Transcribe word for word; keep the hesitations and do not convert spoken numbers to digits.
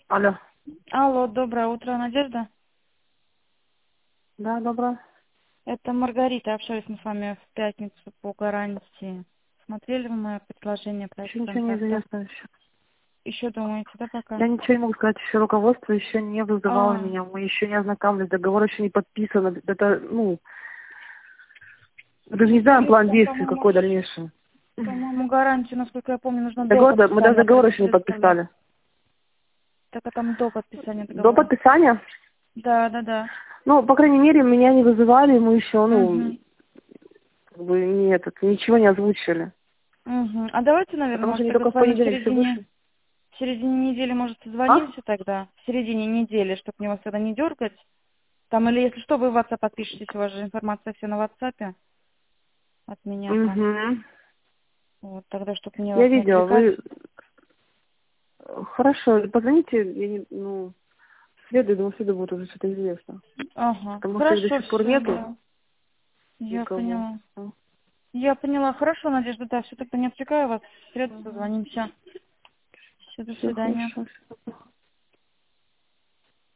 Алло. Алло, доброе утро, Надежда. Да, доброе. Это Маргарита. Общались мы с вами в пятницу по гарантии. Смотрели вы мое предложение проекта Еще ничего не контракта? известно еще. Еще думаете, да, пока? Я ничего не могу сказать, еще руководство еще не вызывало А, меня, мы еще не ознакомились, договор еще не подписан. Это, ну, мы даже не знаем план там, действий, по-моему, какой дальнейший. по-моему, гарантию, насколько я помню, нужно до Договор, да, мы даже подписания договор еще не предоставлять. подписали. Так а там до подписания До договора. подписания, Да, да, да. ну, по крайней мере, меня не вызывали, мы еще, ну, Угу. как бы не этот, ничего не озвучили. Угу. А давайте, наверное, Потому что может, они тогда только с в вами в понедельник все середине, вышли. в середине недели, может, А? созвонимся тогда? В середине недели, чтобы мне вас тогда не дергать. Там, или если что, вы в WhatsApp подпишитесь, у вас же информация все на WhatsApp от меня там. Угу. Вот, тогда, чтобы мне Я вас не видела, отвлекать. вы... Хорошо, позвоните, я не, ну, в среду, думаю, в среду будет уже что-то известно. Ага, Потому что их до хорошо, сих пор все, нету да. Я никого. поняла. Ну, Я поняла. Хорошо, Надежда, да, все, тогда не отвлекаю вас. В среду созвонимся. Все, до все свидания. хорошо.